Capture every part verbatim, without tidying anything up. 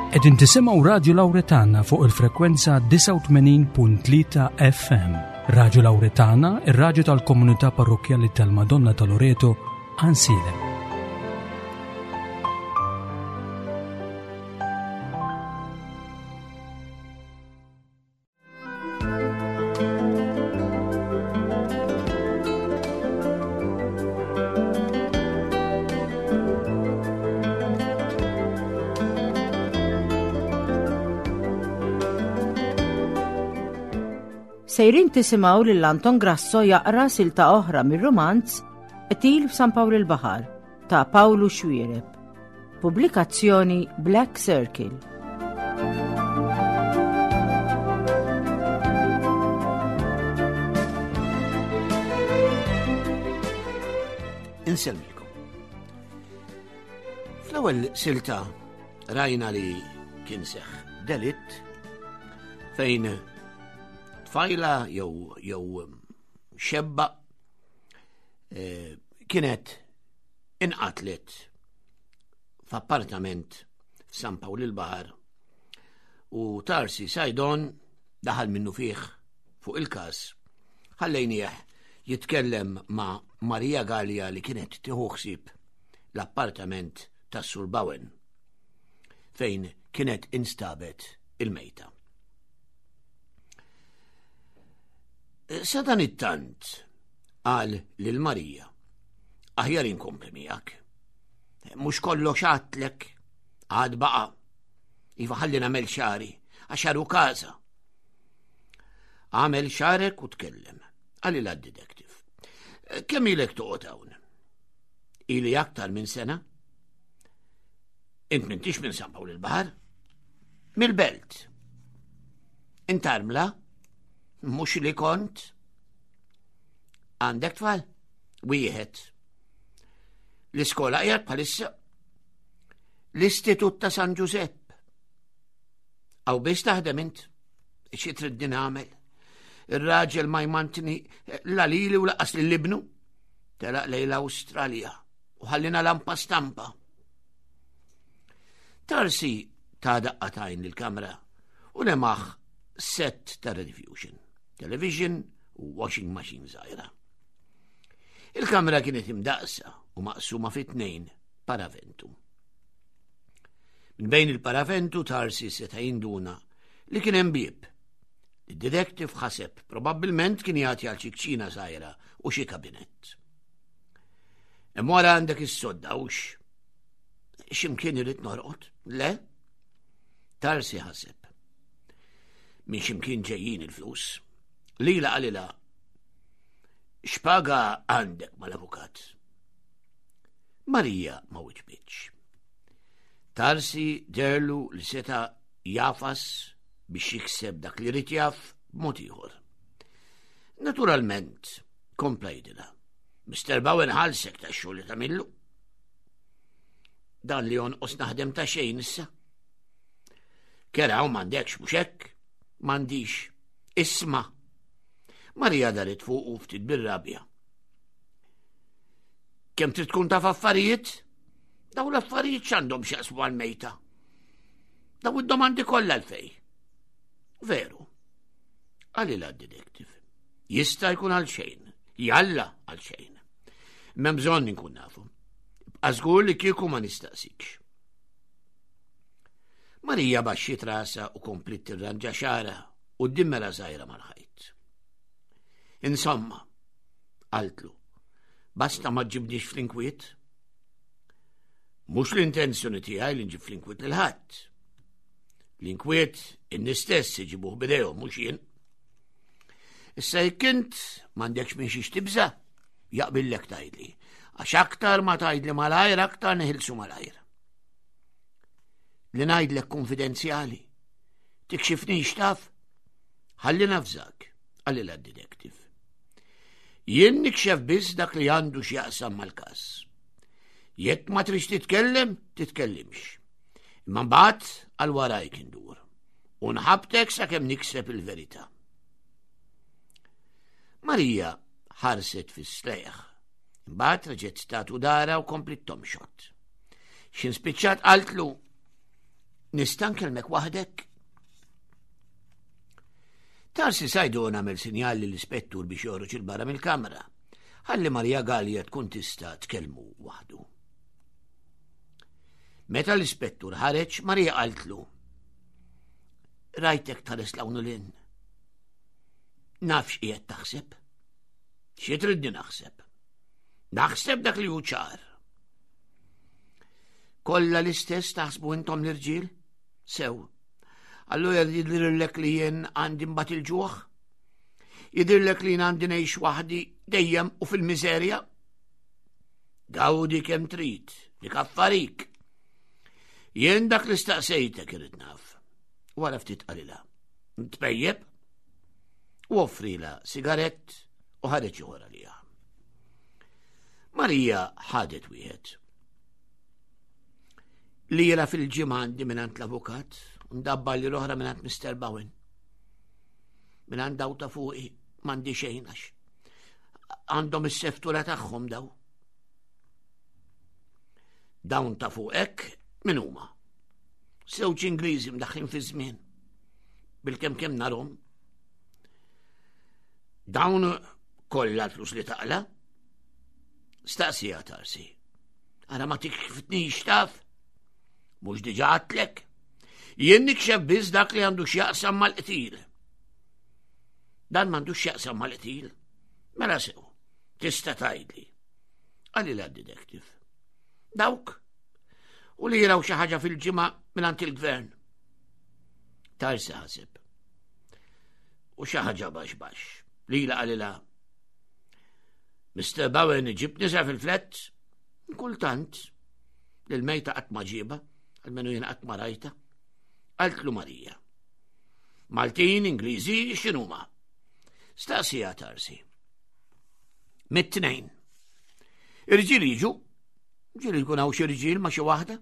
Qegħdin tisimgħu Radio Lawretana fuq il-frekwenza tisa' u tmenin punt tlieta F M. Radio Lawretana, ir-radju tal-Komunità Parrokjali tal-Madonna ta' Loreto, Ansile. Sejrin tisimaw lil Anton Grasso jaqra silta oħra mir-romanz Qtil f'San Pawl il-Baħar ta' Pawlu Xwiereb. Pubblikazzjoni Black Circle. Inselmilkom. Fl-ewwel silta rajna li kien seħ delitt fejn tfajla jew jew xebba eh, kienet inqatlet f'appartament f'San Pawl il-Baħar u Tarsi Sajdon daħal minnu fih fuq il-każ ħallejnieh jitkellem ma' Marija Gallia li kienet tieħu ħsieb l-appartament tas Sur Bowen fejn kienet instabet il-mejta. Sadan it-tant qal lil Marija, aħjar inkompli miegħek. Mhux kollox għatlek, għad baqa' iva ħalli nagħmel xari, għaxaru każa. Għamel xarek u tkellem, għalli l-detective. Kemm ilek toqgħod hawn? Ili aktar minn sena? Int m'intix minn San Pawl il-Baħar? Mill-belt. Int armla? Mux li kont? Għandek tfal? Wieħed. L-iskola qiegħed bħalissa? L-Istitut ta' San Giuseppe. Aw biex taħdem int? Xi trid nagħmel? Ir-raġel ma jmantni la lili u laqas lill-ibnu? Telaq lejn l-Awstralja u ħallina lampa stampa. Tarsi ta' daqqatajn lill-kamra u lemaħ set ta' rediffusion. Television u washing machine żgħira. Il-kamra kienet imdaqsa u maqsuma fi tnejn paraventu. Min bejn il-paraventu Tarsi seta' jinduna li kien hemm bieb. Id-detective ħaseb probabbilment kien jagħti għal xi kċina żgħira u xi kabinett. Hemm wara għandek is-sodda hux x'imkien irid norqod? Le? Tarsi ħaseb. Min x'imkien ġejjin il-flus. Lila għalila, xpaga għandek mal-avukat? Marija ma wiġbitx. Tarsi derlu li seta jafas biex jikseb dak li rrid jaf b'mod ieħor. Naturalment, kompla jidilha. Mister Bowen ħalsek ta' xogħol li tagħmillu. Dan li jonqos naħdem ta' xejn issa. Keraw m'għandekx mhux hekk? M'għandix. Isma' Marija daret fuq u ftit bir-rabja. Kemm trid tkun taf affarijiet? Daw l-affarijiet x'għandhom x'jaqsmu għall-mejta. Daw id-domandi kollha l-fej. Veru. Għalilha d-detective. Jista' jkun għal xejn. Jalla għal xejn. M'hemm bżonn inkun nafu. Bqa' żgur li kieku ma nistaqsikx. Marija baxxiet rasa u komplit tirranġa xara u d-dimmela żgħira mal-ħajt. Insomma, għaltlu, basta ma ġibniex fl-inkwiet? Mux l-intenzjoni tiegħi li nġib fl-inkwiet l-ħadd. L-inkwiet in-nistess iġibuh bidejhom mhux jien. Issa jekk int m'għandekx minn xi tibża, jaqbillek tgħidli, għax aktar ma tgħidli malajr aktar neħilsu malajr. Li ngħidlek konfidenzjali, tikxifnix taf, ħalli nafżak, għalli l-detective. Jien nikxef biss dak li għandu x'jaqsam mal-każ. Jekk ma trix titkellem, titkellimx. Imma mbagħad għal warajk indur. U nħabtek sakemm nikseb il-verità. Marija ħarset fis-slejħ. Imbagħad reġgħet statu dara u komplit tomxot. X'inspiċċat qaltlu Nista' nkellmek waħdek? Tarsi sajdu nagħmel sinjal lill-ispettur biex joħroġ il-barra mill-kamra, ħalli Marija Gallia tkun tista' tkellmu waħdu. Meta l-ispettur ħareġ, Marija qaltlu: rajtek tħares l-hawnulin. Nafx qiegħed taħseb? Xi tridni naħseb? Naħseb dak li hu ċar. Kollha l-istess taħsbu intom l-irġiel? Sew. Allura jidhirlek li jien għandi mbagħad il-ġuħ? Jidhirlek li jien għandi ngħix waħdi dejjem u fil-miżerja? Gawdi kemm trid, nikaffarik. Jien dak li staqsejtek irid naf. Wara ftit qalilha. Ntbejjeb u offrila sigarett u ħareġ ieħor għaliha. Marija ħadet wieħed. Lira fil-ġimgħa għandi minant l-avukat u ndabba li l-oħra minant mister Bowen. Minant daw ta' fuqi m'għandi xejn għax għandhom is-seftura tagħhom daw. Dawn ta' fuqek min huma? Żewġ Ingliżi mdaħħin fi żmien bil-kemm kemm narhom. Dawn kollha l-flus li taqla? Staqsija Tarsi. Ara ma tikfitnix taf? Mhux diġà għadlek? Jien nikxef biss dak li għandu x'jaqsam mal-qtil. Dan m'għandux x'jaqsam mal-qtil? Mela sew, tista' tgħidli. Għalilha d-detective. Dawk u li jiraw xi ħaġa fil-ġimgħa mingħand il-gvern. Tarsi ħaseb. U xi ħaġa baxx-baxx. Lila qalilha: mister Bowen iġib nisa fil-flett? Kultant, l-mejta qatt ma ġiba, għalmenu jien qatt ma rajta. Qaltlu Marija: Maltin, Ingliżi, x'inhuma? Staqsija Tarsi. Mit-tnejn. Irġiel jiġu, ġieli jkun hawn xi irġiel ma' xi waħda.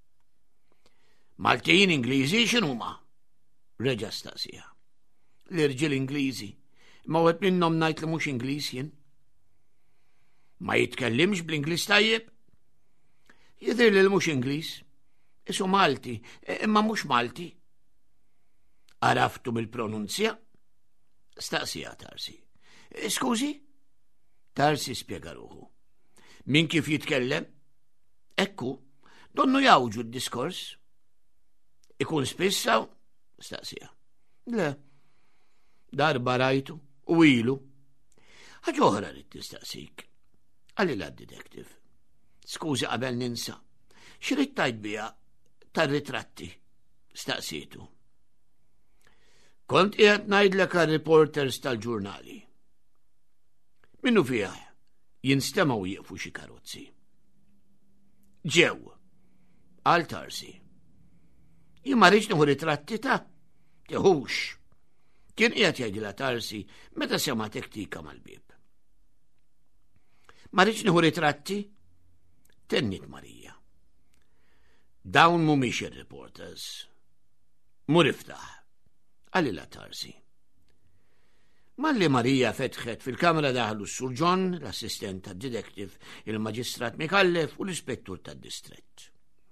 Maltin, Ingliżi, x'inhuma? Reġa' staqsija. L-irġiel Ingliżi, ma wieħed minnhom ngħid li mhux Ingliż jien. Ma jitkellimx bl-Ingliż tajjeb? Jidher li mhux Ingliż. Isu Malti, imma mhux Malti. Araftu mill-pronunzja? Staqsija Tarsi. Skużi? Tarsi spjega ruħu. Min kif jitkellem? Ekku, donnu jawġu d-diskors. Ikun spissaw? Staqsija. Le, darba rajtu u ilu. Ħaġa oħra rid tistaqsik. Għalilha d-detective. Skużi qabel ninsa. X'rid tajt biha tar-ritratti? Staqsietu. Kont qiegħed ngħidlek għar-reporters tal-ġurnali. Minnu fiha jinstemaw jieqfu xi karozzi. Ġew, għal Tarsi. Jien ma rridx nieħu ritratti ta' teħux. Kien qiegħed jgħidilha Tarsi meta sema tektika mal-bib. Ma rridx nieħu ritratti? Tennit Marija. Dawn mhumiex ir-reporters. Mur iftaħ. Għalilha Tarsi. Malli Marija fetħet fil-kamra daħlu s-Sur John, l-assistent tad-detective, il-maġistrat Mikallef u l-ispettur tad-distrett.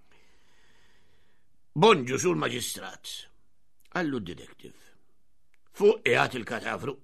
Bonġu sur maġistrat, għallu d-detective. Fuq qiegħed il-katavru.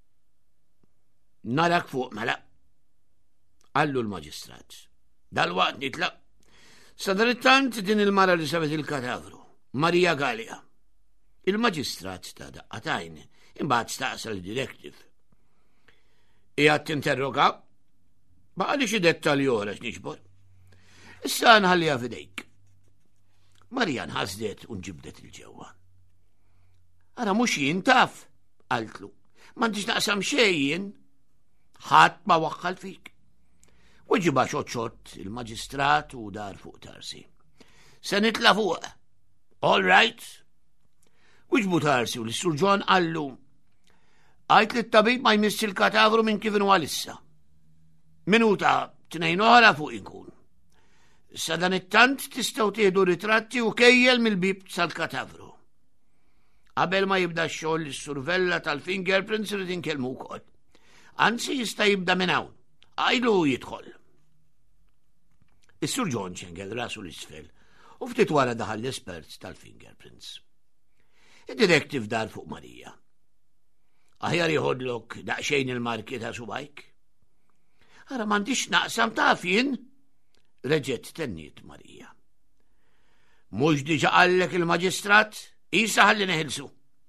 Narak fuq mela. Għallu l-maġistrat. Dal-waqt nitlaq. Sadanittant din il-mara li sabet il-katavru, Marija Gallia. Il-maġistrat ta' daqqatajn, imbagħad staqsa l-detective. Qiegħed tinterroga? Baqali xi dettalji oħra x'niġbor. Issa nħalliha f'idejk. Marija nħasdet u nġibdet il-ġewwa. Ara mhux jien taf, qaltlu. M'għandix naqsam xejn. Ħadd ma waħħal fik. Weġiba xott il-maġistrat u dar fuq Tarsi. Se nitla fuq. All right. Weġbu Tarsi u l-Sur John għallu: għajt li t-tabib ma jmiss il-katavru minn kif inhu għalissa. Minuta tnejn oħra fuq inkun. Sa dan it-tant tistgħu tieħdu ritratti u kejjel mill-bib sal-katavru. Qabel ma jibda x-xogħol is-survella tal-fingerprints irid inkellmu wkoll. Anzi jista' jibda minn hawn. Għajlu jidħol. Is-Sur John ċengel rasu l-isfel u ftit wara daħal l-espert tal-fingerprints. Id-detektiv dar fuq Marija. Aħjar jħodlok daqxejn il-marki ta' subajk? Ara m'għandix naqsam taf jien, reġgħet tenniet Marija. Mhux diġà qallek il-maġistrat, isa ħalli neħilsu.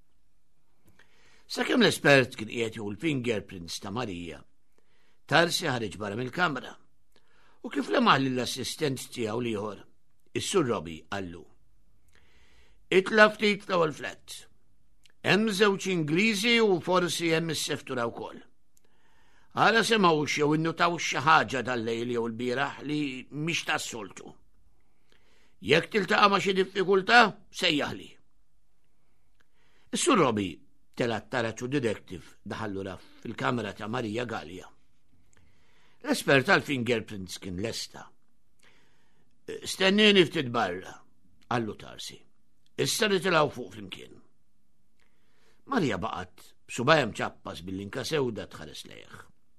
Sakemm l-espert kien qiegħed jew l-fingerprints ta' Marija, Tarsi ħareġ barra mill-kamra u kif lemaħ lill-assistent tiegħu liħor, is-Sur Robbie qallu. Itla ftit l-ewwel flat. Hemm żewġ Ingliżi u forsi hemm is-seftura wkoll. Ara semgħux jew innutaw xi ħaġa tal-lejl jew l-bieraħ li mhix tas-soltu. Jekk tiltaqa' ma' xi diffikultà, sejjaħli. Is-Sur Robbie telat taraċu detective daħallura fil-kamera ta' Marija Gallia. L-espert tal-fingerprints kien lesta. Stennini ftit barra, għallu Tarsi. Issa nitilgħu fuq flimkien. Marija baqgħet b'subajja mċappas bil-linka sewda tħares lejh.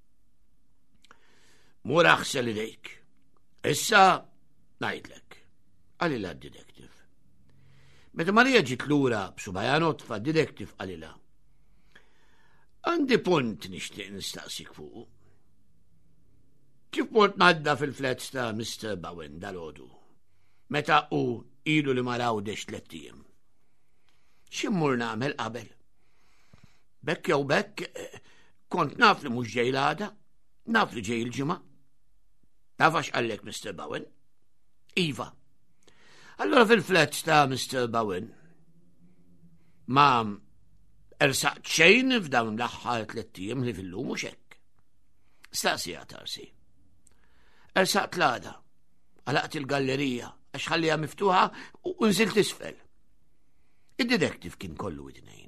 Mur aħsel idejk. Issa ngħidlek, għalilha d-detective. Meta Marija ġiet lura b'subajja notfa d-detective għalilha. Għandi punt nixtieq nistaqsik fuq. Kif mort nadda fil-flats ta' Mister Bowen dal-għodu, meta u ilu li maraw dex tlettijiem? Ximmur nagħmel qabel? Bekk jew bekk, kont naf li mhux ġej l-għada, naf li ġej il-ġimgħa. Taf għax qallek Mister Bowen? Iva. Allora fil-flats ta' Mister Bowen ma ersaqt xejn f'dawn l-aħħar tlettijiem li fil-lum mhux hekk. Staqsija Tarsi. Ersaqt l-għada, għalaqt il-gallerija, għax ħallija miftuħa u nżilt isfel. Id-detective kien kollu id-nejn.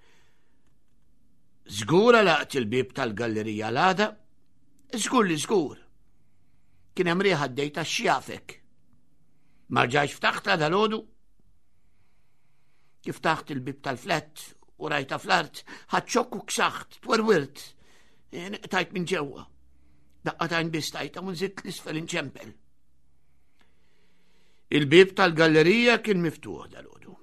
Żgur għalaqt il-bib tal-gallerija l-għada? Żgur li żgur. Kien hemm rieħa għaddejta x'jafek. Marġajx ftaħta dal-għodu? Kif taħt il-bib tal-flat u rajta fl-art, ħadċokk u ksaħt, twerwirt, tajt minn ġewwa. Daqqatajn bistajta u nżitt l-isfel inċempel. Il-bib tal-gallerija kien miftuħ dal-għodu.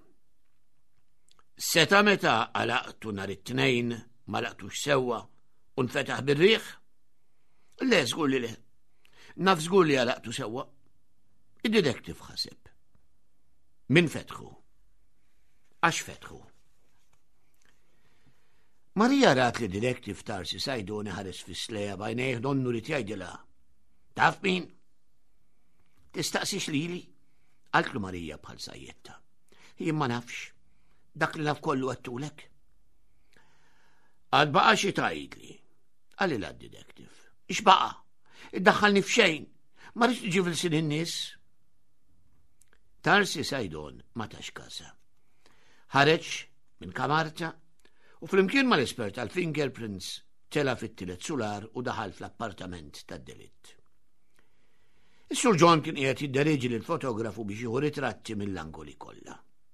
Seta meta għalaqtu nar it-tnejn ma laqtux sewwa u nfetaħ bir-riħ? Le, żgur li le. Naf żgur li għalaqtu sewwa. Id-detective ħaseb. Min fetħu? Għax fetħu? Marija rat li detective Tarsi Sajdoni ħares fis-sleja bajnejh donnu li tgħidilha. Taf min? Tistaqsix lili? Qaltlu Marija bħal sajjetta. Jien ma nafx. Dak li naf kollu għattulek. Għad baqa xi tgħidli. Għalilha d-detective. Ix baqa? Iddaħħalni f'xejn. Ma rridx tiġi fil-sin in-nies. Tarsi Sajdon ma tax kasa. Ħareġ minn kamarta u flimkien ma l-espert tal-fingerprints tela fit-tielet sular u daħal fl-appartament tad-delitt. Is-Sur John kien qiegħed jiddereġi lill-fotografu biex jieħu ritratti mill-angoli kollha.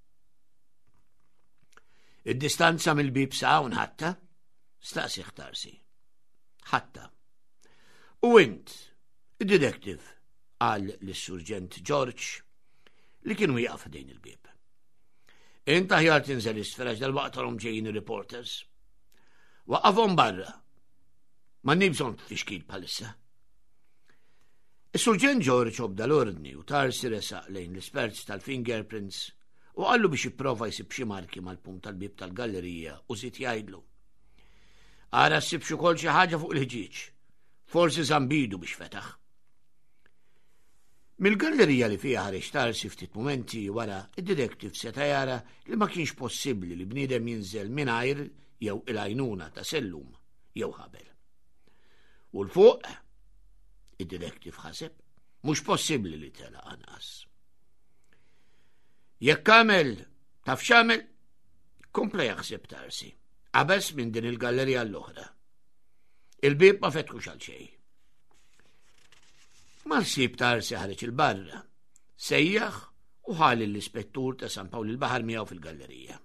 Id-distanza mill-bib sa' ħatta? Staqsih Tarsi. Ħatta. U int, id-detective, qal lis-Surġent George li kien wieqaf dejn il-bib. Int aħjar tinżel isfel dal-waqtarhom ġejjin ir-reporters. Waqafhom barra. Ma nibżon fixkil bħalissa. Is-Surġent George obda l-ordni u Tarsi resaq lejn l-esperts tal-fingerprints u qallu biex jipprova jsib xi marki mal-punt tal-bib tal-gallerija u żied jgħidlu. Ara ssib xi wkoll xi ħaġa fuq il-ħġieġ. Forsi żambidu biex fetaħ. Mill-gallerija li fiha ħareġ Tarsi ftit momenti wara, id-detective seta' jara li ma kienx possibbli li bniedem jinżel mingħajr jew il-għajnuna ta' sellum jew ħabel. U l-fuq, id-detective ħaseb, mhux possibbli li tela anqas. Jekk għamel taf x'għamel, kompla jaħseb Tarsi, qabes minn din il-gallerija l-oħra. Il-bib ma fetħux għal xejn. Mal-sib Tarsi ħareġ il-barra, sejjaħ u ħali l-ispettur ta' San Pawl il-Baħar miegħu fil-gallerija.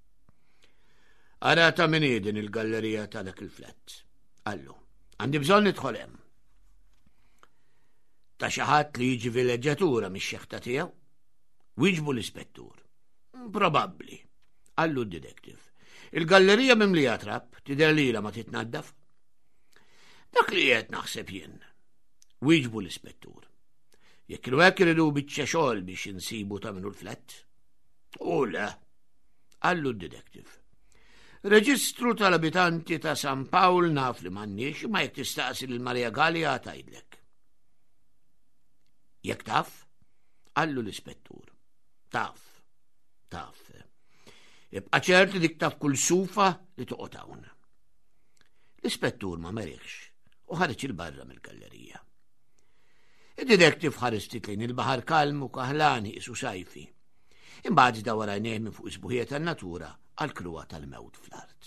Ara ta' min din il-gallerija ta' dak il-flat. Allu, għandi bżonn nidħol hemm. Ta' xi ħadd li jiġi vileġġatura mix-xeħta tiegħu? Wieġbu l-ispettur. Probabbli, għallu d-detektiv. Il-gallerija mimlija trapp, tidher lilha ma titnaddaf. Dak li qed naħseb jien. Wieġbu l-ispettur. Jekk kienu hekk iridu biċċa xogħol biex insibu ta' minnu l-flett. U le, għallu d-detektiv. Reġistru tal-abitanti ta' San Pawl naf li m'għandniex, ma jekk tistaqsi lil Marija Gallia tgħidlek. Jekk taf? Għallu l-ispettur. Taf, taf. Ibqa' ċert li dik taf kull sufa li toqgħod hawn. L-ispettur ma merieħx u ħareġ il-barra mill-gallerija. Id-detektiv ħares titlejn il-baħar kalm u kaħlani isu sajfi. Imbagħad dawar għajnejh minn fuq isbuħiet tan-natura għall-kluwa tal-mewt fl-art.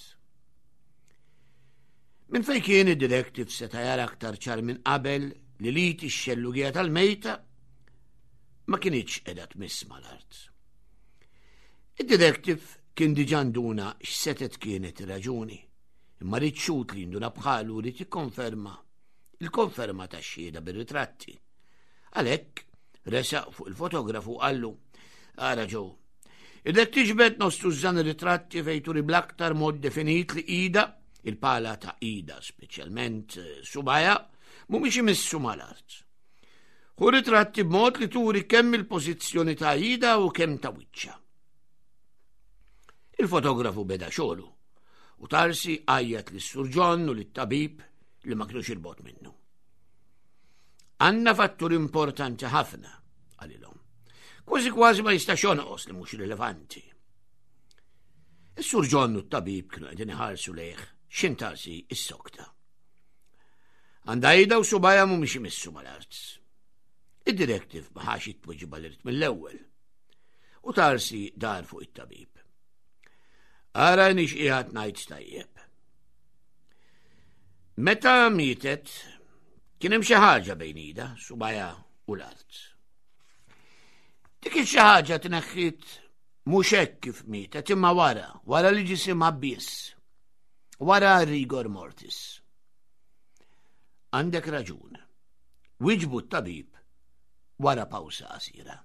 Minn fejn kien id-detektiv seta' jara aktar ċar minn qabel li liti x-xellugija tal-mejta ma kienx qiegħda tmiss mal-art. Id-detektiv kien diġà nduna x'setet kienet ir-raġuni, imma rid xut li nduna bħalu rid jikkonferma il-konferma tax-xhieda bir-ritratti. Għalhekk resaq fuq il-fotografu qallu: Ara ġew, idek tiġbed nostu żżan ir-ritratti fejn turi bl-aktar mod definit li ida, il-pala ta' ida speċjalment subajja, mhumiex imissu mal-art. Hu ritratti b'mod li turi kemm il-pożizzjoni ta' ida u kemm ta' wiċċa. Il-fotografu beda xogħlu u Tarsi għajjat lis-Sur John u lit-tabib li ma kinux irbot minnu. Għandna fattur importanti ħafna għalilhom. Kważi kważi ma jistax jonqos li mhux rilevanti. Is-Sur John u t-tabib kienu qegħdin iħarsu lejh x'in Tarsi is-sokta. Għandha ida u subajja mhumiex imissu mal-art. Id-detektiv ma ħax jitweġiba l-irt mill-ewwel u Tarsi dar fuq it-tabib. Ara nix qiegħed ngħid tajjeb. Meta mietet kien hemm xi ħaġa bejn ida, subajja u l-art. Dik xi ħaġa tneħħit mhux hekk kif mietet imma wara, wara li ġisimha biss, wara rigor mortis. Għandek raġun. Wieġbu t-tabib wara pawsa qasira.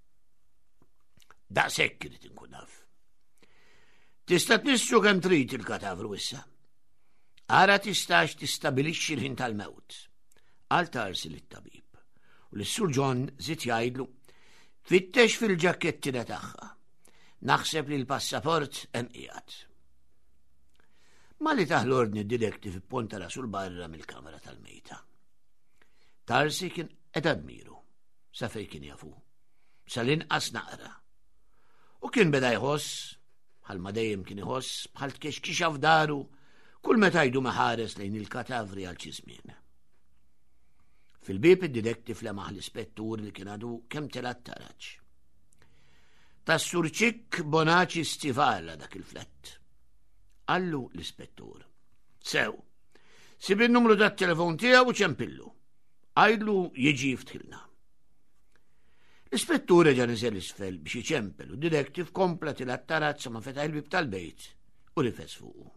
Daqshekk irid inkun naf. Tista' tnissu kemm trid il-katavru issa. Ara tistax tistabilixxi l-ħin tal-mewt. Qal Tarsi lit-tabib. U lis-Sur John żied jgħidlu: Fittex fil-ġakkettina tagħha. Naħseb li l-passaport hemm qiegħed. Malli taħ l-ordni d-detektiv ipponta rasu l-barra mill-kamra tal-mejta. Tarsi kien qed admiru sa fejn kien jafu, sal-inqas naqra. U kien beda jħoss bħalma dejjem kien iħoss bħal tkexkixa f'daru kull meta jdu maħares lejn il-katavri għal xi żmien. Fil-bieb id-detektiv lemaħ l-ispettur li kien għadu kemm telat taraġġ. Tas-Sur Ċikk Bonaċi Stivala dak il-flett. Allu l-ispettur: Sew, sib il-numru tat-telefon tiegħu u ċempillu. Għajdlu jiġi f'tħilna. L-ispettur reġa' niżel isfel biex iċempel u d-detektiv kompla til-attarazza ma fetaħ il-bib tal-bejt u rifes fuqu.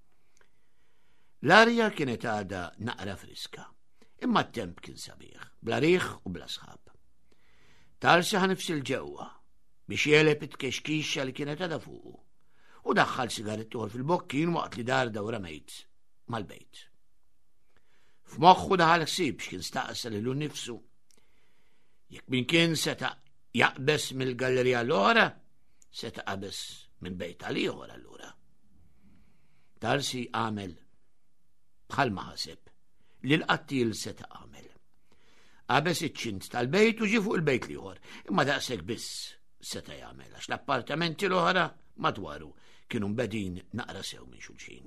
L-arja kienet għada naqra friska, imma t-temp kien sabiħ, bla riħ u bla sħab. Tarsi ħanifsil ġewwa biex jeleb it-kexkixxa li kienet għada fuqu u daħħal sigaretti uħor fil-bokkin waqt li darda u ramejt mal-bejt. F'moħħu daħal ħsieb x'kien staqsa lilu nnifsu. Jekk min kien seta' jaqbes mill-gallerija l-oħra, seta' qabes minn bejt għal-ieħor allura. Tarsi għamel bħal ma ħaseb li l-qattil seta' għamel. Qabes iċ-ċint tal-bejt u ġie fuq il-bejt l-ieħor, imma daqshekk biss seta' jagħmel għax l-appartamenti l-oħra madwaru kienu mbedin naqra sew minn xulxin.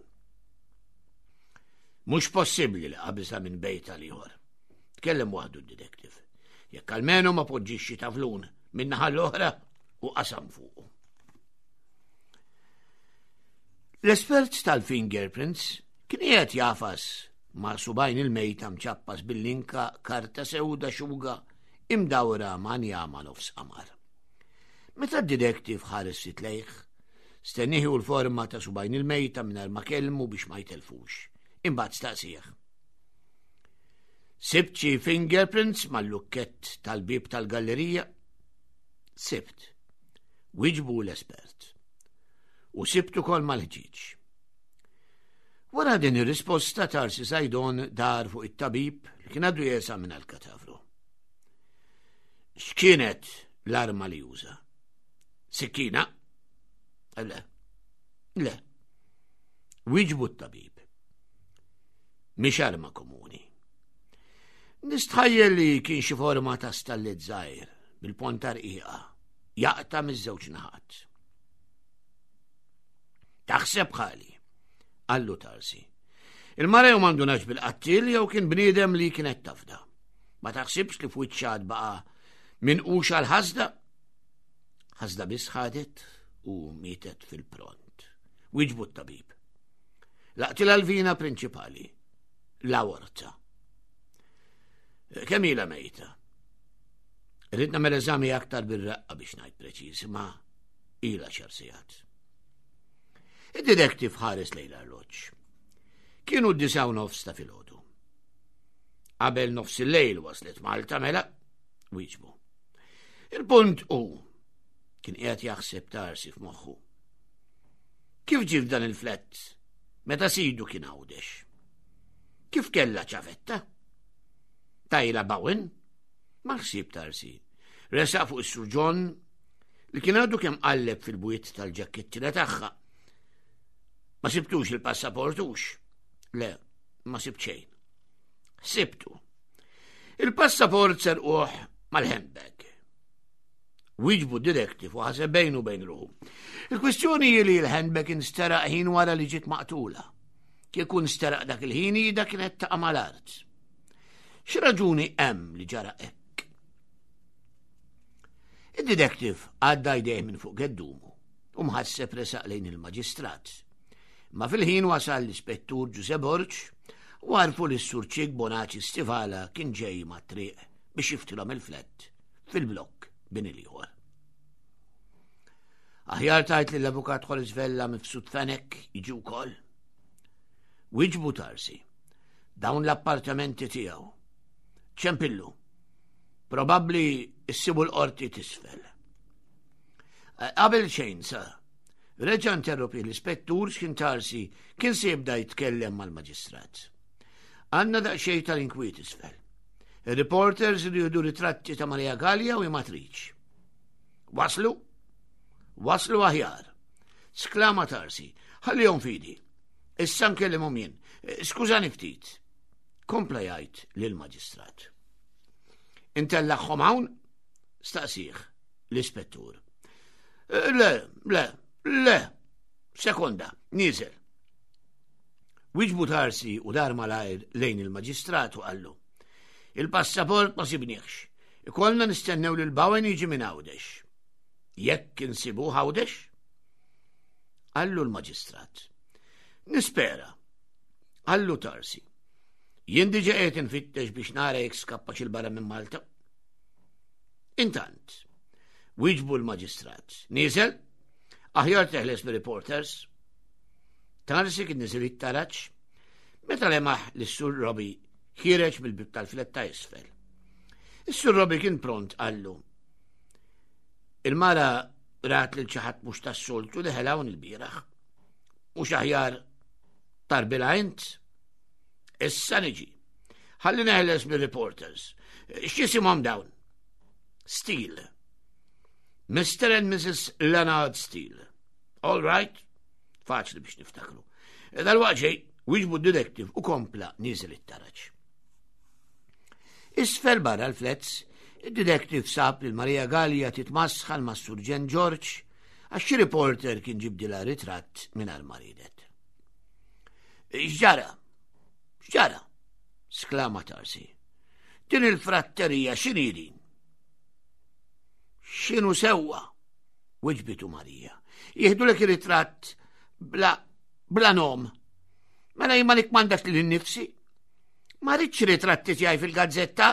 Mhux possibbli li qabisha minn bejt għal-ieħor. Tkellem waħdu d-detektiv. Jekk almenu ma poġġix xi taflun minn naħa l-oħra u qasam fuqu. L-espert tal-fingerprints kien qiegħed jafas ma' subajn il-mejta mċappas bil-linka karta sewda xuga imdawra ma' njama nofs qamar. Meta d-detektiv ħares sitlejh, stenniħu l-forma ta' subajn il-mejta mingħajr ma kellmu biex ma jtelfux. Imbagħad staqsih: Sibt xi fingerprints mal-lukkett tal-bib tal-gallerija? Sibt, Wieġbu l-espert. U sibtu kol mal-ħġiġ. Wara din ir-risposta Tarsi Sajdon dar fuq it-tabib li kien għadu jesa minn għal-katavru. X'kienet l-arma li juża? Sikkina? Le. Le. Wieġbu t-tabib. Mhix arma komuni. Nistħajjel li kien xi forma ta' stallit żgħir bil-pontar iqa jaqta' miż-żewġ naħat. Taħseb ħali, għallu Tarsi. Il-mara jew m'għandunax bil-qattil jew kien bniedem li kienet tafda. Ma taħsibx li f'wiċċad baqa' minn qux għal ħasda? Ħasda biss ħadet u mietet fil-pront. Wieġbu t-tabib. Laqtil għal-vina prinċipali, l-aorta. Kemm ilha mejta? Ridna mel-eżami aktar bir-raqqa biex ngħid preċiż, ma ilha ċarsijat. Id-detektiv ħares lejn l-arloġġ. Kienu d-disaw nofs ta' filgħodu. Qabel nofs il-lejl waslet Malta mela, wieġbu. Il-punt hu kien qiegħed jaħseb Tarsi f'moħħu. Kif ġie f'dan il-flett meta sidu kien għawdex? Kif kellha ċafetta? Tajla bawin? Ma ħsieb Tarsi. Resaq fuq is-surġon li kien għadu kemm qalleb fil-bwiet tal-ġakketti tagħha. Ma sibtux il-passaportux? Le, ma sibt xejn. Sibtu. Il-passaport serquh mal-handbag. Wieġbu d-direttiv u ħaseb bejnu bejn ruħu. Il-kwestjoni li l-handbag instaraq ħin wara li ġiet maqtula. Kieku instaraq dak il-ħin ida kienet ta' mal-art. X'raġuni hemm li ġara hekk? Id-detektiv għadda jdejh minn fuq geddumu u mħasseb resaq lejn il-maġistrat. Ma fil-ħin wasal l-ispettur Giuseppe Borġ u għarfu li s-surċik Bonaci Stivala kien ġej ma' triq biex jiftilhom il-flett fil-blokk bin il-ieħor. Aħjar tajt li l-avukat Ħolis Vella mifsud fenek jiġu wkoll. Wieġbu Tarsi. Dawn l-appartamenti tiegħu. ċempillu. Probabbli issibu l-qorti tisfel. Qabel xejn sa. Reġa' interropi l-ispettur x'kien Tarsi kien se jibda jitkellem mal-maġistrat. Għandna daqsxejn tal-inkwiet isfel. Ir-reporters li jieħdu ritratti ta' Marija Gallia u Imatriċ. Waslu? Waslu aħjar. Sklama Tarsi. Ħallihom fidi. Issa nkellimhom jien. Skużani ftit. Kompla jgħid lill-maġistrat. Intellaħħom hawn? Staqsih l-ispettur. Le, le, le, sekonda, niżel. Wieġbu Tarsi u dar malajr lejn il-maġistratu għallu. Il-passaport ma sibniex. Ikollna nistennew li l-bawen jiġi minn Għawdex. Jekk insibu Għawdex? Għallu l-maġistrat. Nispera. Għallu Tarsi. Jien diġa qed infittex biex nara jekk skappax il-barra minn Malta. Intant, wieġbu l-maġistrat. Niżel? Aħjar teħles bir-reporters. Tarsi kien niżel it-taraġġ meta lemaħ lis-sur Robi ħireġ mill-bib tal-flett ta' isfel. Is-sur Robi kien pront għallu. Il-mara rat lil xi ħadd mhux tas-soltu li ħelawn il-bieraħ. Mhux aħjar tarbilha int? Issa niġi. Ħalli neħles mir-reporters. X'jisimhom dawn? Steele. Mister and Missus Leonard Steele. All right? Faċli biex niftakru. Dal-waġej, wieġbu d-detektiv u kompla niżel it-taraġġ. Isfel barra l-flets, id-detektiv sab li Marija Gallia titmasħal ma' Surġen George għax xi reporter kien ġibdilha ritratt mingħajr ma ridet. X'ġara? X'ġara? Sklama Tarsi. Din il-fratterija x'inhi din? X'inhu sewwa? Weġbitu Marija. Jieħdulek ir-ritratt bla bla nom. Mela jien ma nikmandak lil innifsi? Ma rridx ritratti tiegħi fil-gazzetta?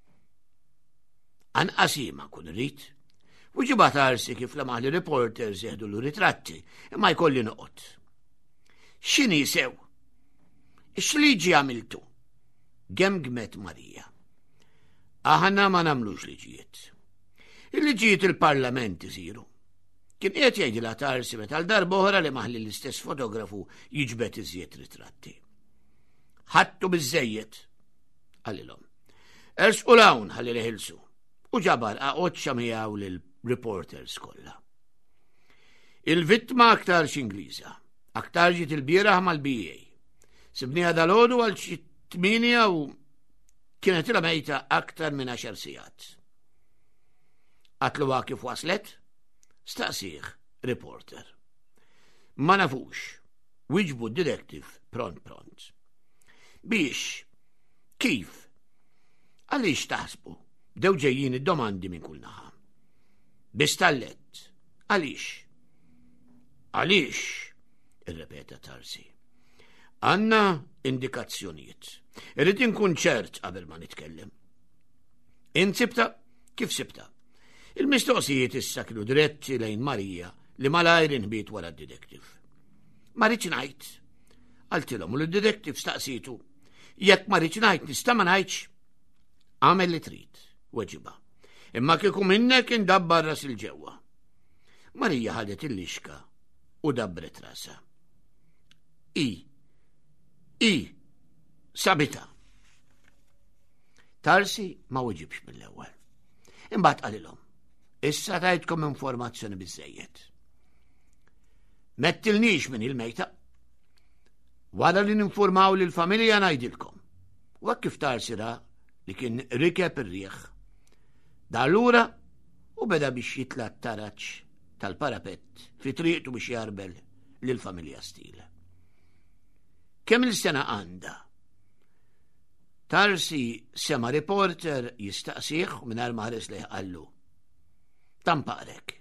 Anqasima kun rrid. Wiġiba Tarsi kif lamaħ li reporters jieħdu l ritratti imma jkolli noqgħod. X'inhi sew? X'liġi għamiltu? Gemgmet Marija. Aħna ma nagħmlux liġijiet. Il-liġijiet il-parlament isiru. Kien qiegħed jgħidilha Tarsi meta l-darba oħra li maħli l-istess fotografu jiġbed iżjed ritratti. Ħadtu biżejjed, għalilhom. Ersqu l-hawn ħalli leħilsu u ġabar aqgħodxa miegħu lill-reporters kollha. Il-vittma aktar x'Ingliża, aktar ġiet il-bieraħ mal-B A. Sibniha dalgħodu għal xi tminja u kienet ilha mejta aktar minn għaxar sigħat. Qatluha kif waslet? Staqsih reporter. Ma nafux, wieġbu d-detective pront pront. Biex, kif? Għaliex taħsbu? Dew ġejjin id-domandi minn kull naħa. Bistallet, għaliex? Għaliex? irrepeta Tarsi. Għanna indikazzjonijiet. Irrid inkun ċert qabel ma nitkellem. Insibta kif sibta. Il-mistoqsijiet issa kienu diretti lejn Marija li malajr inħbiet wara d-detective. Ma rridx ngħid. Għaltilhom u l-detective staqsitu. Jekk ma rridx ngħid nista' ma ngħidx. Għamel li trid, weġiba. Imma kieku minnek indabbar ras il-ġewwa. Marija ħadet il-lixka u dabbret rasa. I, I, sabita. Tarsi ma weġibx mill-ewwel. Imbagħad qalilhom. Issa tajtkom informazzjoni biżejjed. Mettilniex minn il-mejta. Wara li ninformaw lil familja ngħidilkom. U kif Tarsi ra li kien rikeb ir-rieħ. Dallura u beda biex jitla t-taraċ tal-parapett fi triqtu biex jarbel lill-familja Stile. Kemm il-sena għandha? Tarsi sema reporter jistaqsih u mingħajr ma ħares li qallu. Tamparek.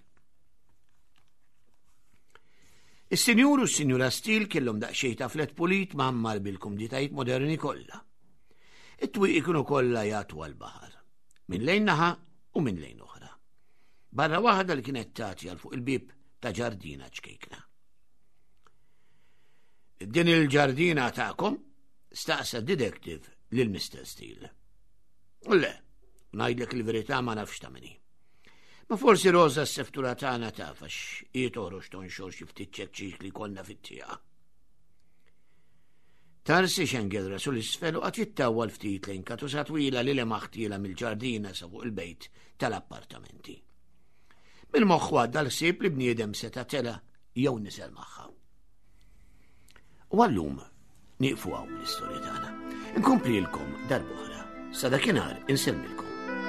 Is-sinjur u s-sinjura Stile kellhom daqsxejn ta' flet pulit mammar bil-kumditajiet moderni kollha. It-twieqi kienu kollha jagħtu għall-baħar. Minn lejn naħa u minn lejn oħra. Barra waħda li kienet tagħti għal fuq il-bib ta' ġardina ċkejkna. Din il-ġardina tagħkom staqsa detective lil mister Stile. U le, ngħidlek il-verità ma nafx ta' minni. Ma forsi Rosa s-seftura tagħna tafax jitorox tonxor xi ftit ċekċik li konna fit-tieqa. Tarsi xengedra sul isfel u qatt jittawwal ftit lejn katusa twila li maħtila mill-ġardina sa fuq il-bejt tal-appartamenti. Bil-moħħ għadda l-ħsieb li bniedem seta' tela jew nisel magħha. U għallum nieqfu hawn l-istorja tagħna. Inkomplilkom darb'oħra. Sa dakinhar insemmilkom.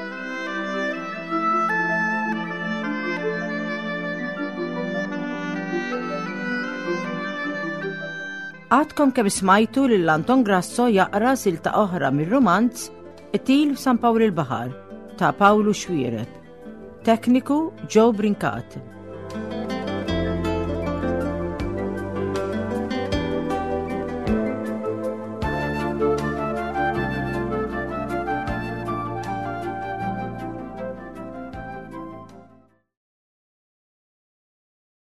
Għadkom kemm smajtu lil Anton Grasso jaqra silta oħra mir-romanz It-til f'San Pawl il-Baħar ta' Pawlu Xwiereb. Tekniku Joe Brincat.